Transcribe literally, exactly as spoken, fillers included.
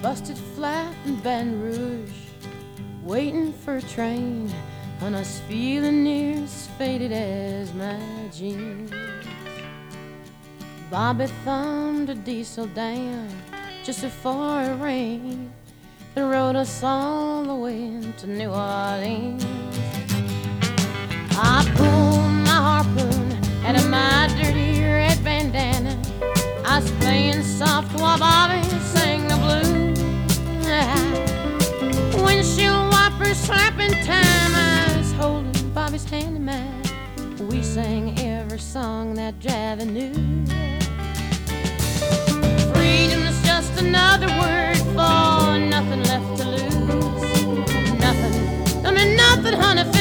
busted flat in Baton Rouge, waiting for a train, and I was feeling near as faded as my jeans. Bobby thumbed a diesel down just before it rained and rode us all the way to New Orleans. I pulled my harpoon out of my dirty red bandana. I was playing soft while Bobby sang the blues. Windshield wipers slapping time, I was holding Bobby's hand in mine. We sang every song that Javi knew. Freedom is just another word for nothing left to lose. Nothing, I mean nothing, honey.